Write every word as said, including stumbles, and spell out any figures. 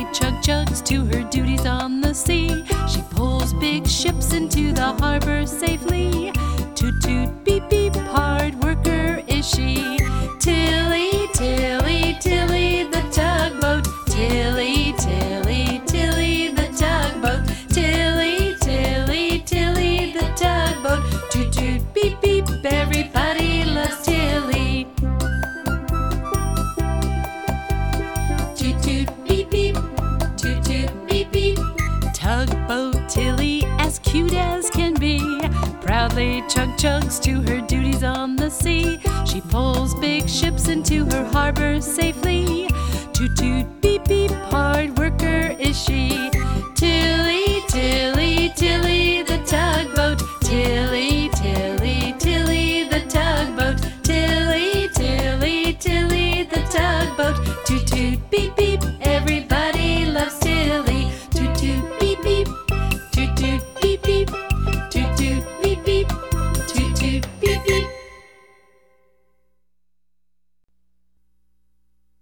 chug chugs to her duties on the sea. She pulls big ships into the harbor safely. Toot toot beep beep, hard worker is she. Tilly, Tilly, Tilly the tugboat. Tilly, Tilly, Tilly the tugboat. Tilly, Tilly, Tilly the tugboat. Toot toot beep beep, everybody loves Tilly. Toot toot beep beep, toot toot beep beep. Tugboat Tilly, as cute as can be, proudly chug chugs to her duties on the sea. She pulls big ships into her harbor safely. Toot toot beep beep, hard worker is she. Tilly,